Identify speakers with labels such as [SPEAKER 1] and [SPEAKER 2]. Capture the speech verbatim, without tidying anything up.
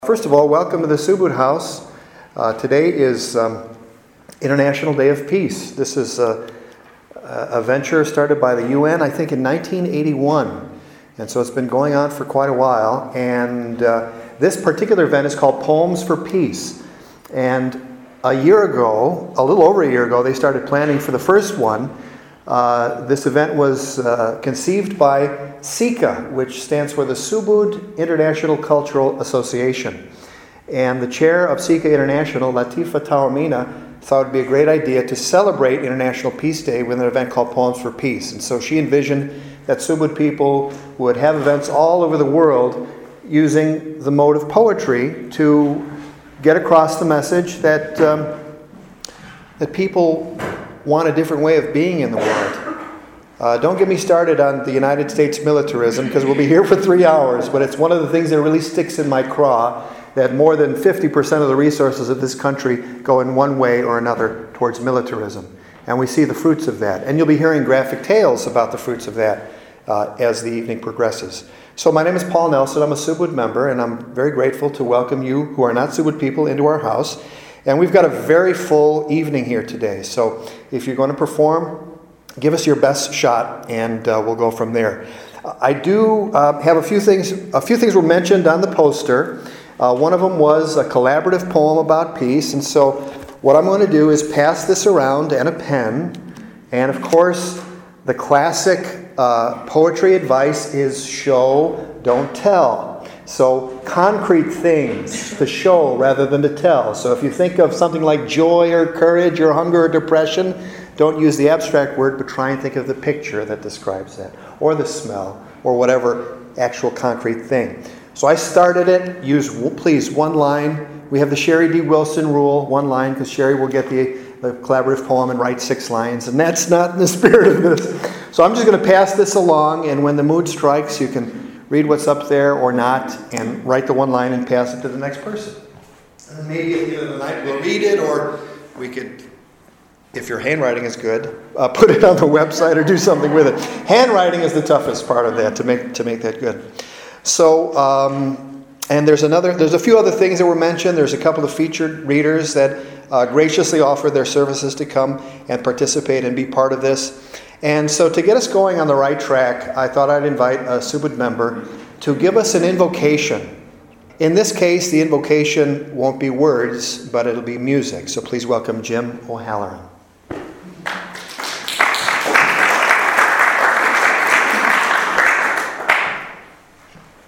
[SPEAKER 1] First of all, welcome to the Subud House. Uh, today is um, International Day of Peace. This is a, a venture started by the U N, I think, in nineteen eighty-one. And so it's been going on for quite a while. And uh, this particular event is called Poems for Peace. And a year ago, a little over a year ago, they started planning for the first one. Uh, this event was uh, conceived by SICA, which stands for the Subud International Cultural Association. And the chair of SICA International, Latifa Taormina, thought it would be a great idea to celebrate International Peace Day with an event called Poems for Peace. And so she envisioned that Subud people would have events all over the world using the mode of poetry to get across the message that um, that people want a different way of being in the world. Uh, don't get me started on the United States militarism, because we'll be here for three hours, but it's one of the things that really sticks in my craw, that more than fifty percent of the resources of this country go in one way or another towards militarism. And we see the fruits of that. And you'll be hearing graphic tales about the fruits of that uh, as the evening progresses. So my name is Paul Nelson. I'm a Subud member, and I'm very grateful to welcome you who are not Subud people into our house. And we've got a very full evening here today. So if you're going to perform, give us your best shot, and uh, we'll go from there. I do uh, have a few things. A few things were mentioned on the poster. Uh, one of them was a collaborative poem about peace. And so what I'm going to do is pass this around and a pen. And of course, the classic uh, poetry advice is show, don't tell. So concrete things to show rather than to tell. So if you think of something like joy or courage or hunger or depression, don't use the abstract word, but try and think of the picture that describes that, or the smell, or whatever actual concrete thing. So I started it. Use, please, one line. We have the Sherry D. Wilson rule, one line, because Sherry will get the, the collaborative poem and write six lines, and that's not in the spirit of this. So I'm just going to pass this along, and when the mood strikes, you can read what's up there or not, and write the one line and pass it to the next person. And then maybe at the end of the night we'll read it, or we could, if your handwriting is good, uh, put it on the website or do something with it. Handwriting is the toughest part of that, to make to make that good. So, um, and there's another, there's a few other things that were mentioned. There's a couple of featured readers that uh, graciously offered their services to come and participate and be part of this. And so to get us going on the right track, I thought I'd invite a Subud member to give us an invocation. In this case, the invocation won't be words, but it'll be music. So please welcome Jim O'Halloran.